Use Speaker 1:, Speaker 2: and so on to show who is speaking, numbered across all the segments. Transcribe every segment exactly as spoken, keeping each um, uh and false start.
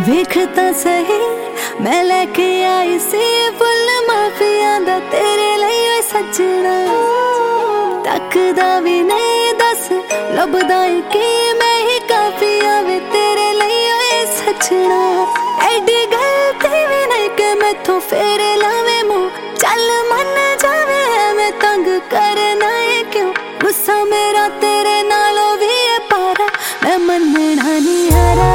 Speaker 1: वेखता सही मैं लेके आई सी फुल माफिया दा तेरे लिए सजना। तकदा भी नहीं दस लभदा कि मैं ही काफी आवे तेरे लिए सजना। एडी गलती भी नहीं कि मैथों फेरे लावे मुंह चल मन जावे मैं तंग करना है क्यों। गुस्सा मेरा तेरे नालों भी है पारा मैं मनना नहीं हारा।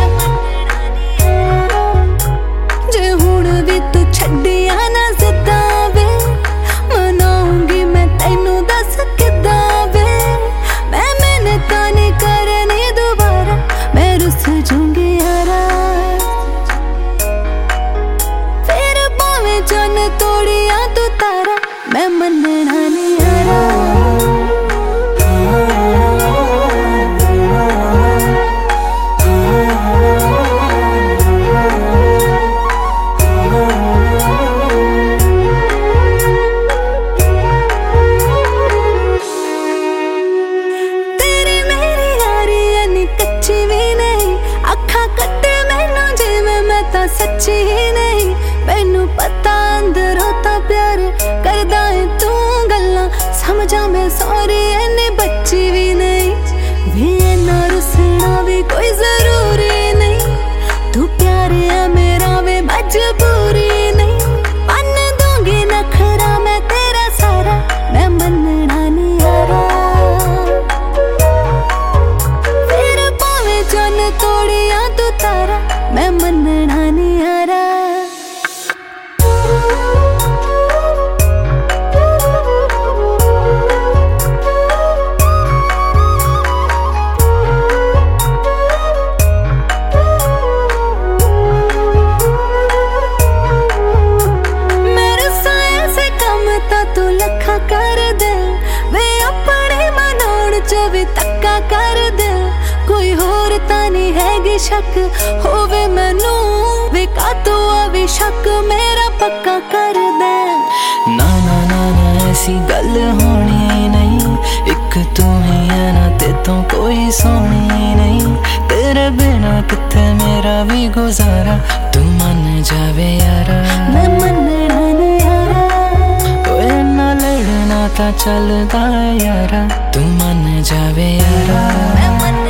Speaker 1: जे हुण भी तू छड्डिया ना जिद्दा वे मनाऊंगी मैं तैनू दस किद्दां वे। मैं मेहनत नहीं करनी दोबारा मैं रुस जूंगी यारा। फिर भावें चन तोड़िया तू तारा मैं मनना नहीं हारा। सच्ची ही नहीं मैनू पता अंदरों ता प्यार करदा है तू गल्लां समझा मैं सॉरी इन्नी बच्ची भी नहीं। भी इन्ना रुसना भी कोई जरूरी नहीं तू प्यार है मेरा वे मजबूरी नहीं। मन दूंगी नखरा मैं तेरा सारा मैं मनना नहीं हारा। फिर भावें चन तोड़िया तू तारा मैं मनना नहीं हारा। मेरे साए से कम ता तू लखा कर दे वे अपने मनोड़ च भी तक्का कर दे। कोई होर ता नहीं हैगी शक होवे मैनू वे कातों आवे शक मेरा पक्का कर दे।
Speaker 2: ना ना ना ना ऐसी गल होनी नहीं एक तू ही है ना ते तो कोई सोनी नहीं। तेरे बिना किथे मेरा भी गुजारा तू मन जावे यारा
Speaker 1: मैं मनना नहीं हारा।
Speaker 2: कोई ना लड़ना ता चलदा यारा तू मन जावे यारा।
Speaker 1: मैं मन